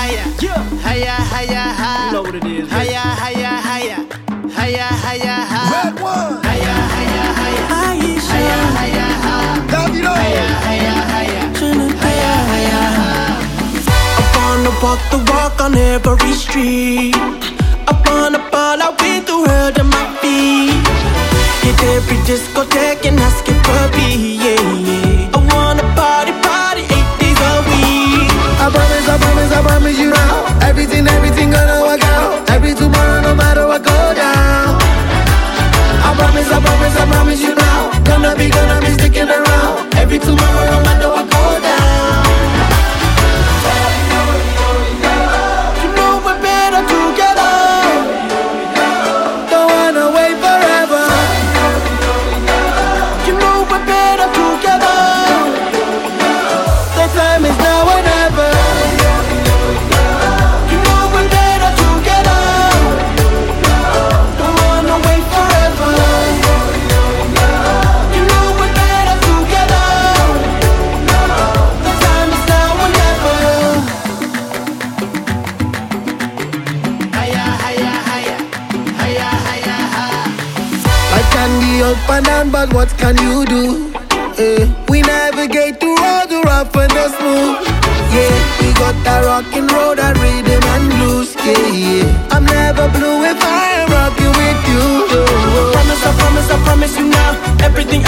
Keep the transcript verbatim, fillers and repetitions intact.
higher, higher, higher, higher. You know what it is. Higher, higher, higher, higher, higher, higher. Red one. Higher, higher, higher, Aisha, higher, higher, higher. Davido. Higher, higher, higher, Trinidad. higher, higher, higher. I wanna walk the walk on every street. I wanna ball out with the world at my feet. Hit every discotheque and ask it for me, yeah, yeah. I wanna party, party eight days a week. I promise, I promise, I promise you now. Everything, everything gonna work out. Every tomorrow, no matter what go down. I promise, I promise, I promise you now. Gonna be, gonna be sticking around. Every tomorrow, no matter what go down. You know we're better together. Don't wanna wait forever. You know we're better together. The time is now or never. You know we're better together. Don't wanna wait forever. You know we're better together. The time is now or never. Higher, higher, higher, higher, higher, higher. I can be up and down, but what can you do? Eh, we navigate through all the rough and the smooth. Yeah, we got that rockin' road, that rhythm and blues. Yeah, yeah. I'm never blue if I am rocking with you. Oh, oh. Promise, I promise, I promise you now. Everything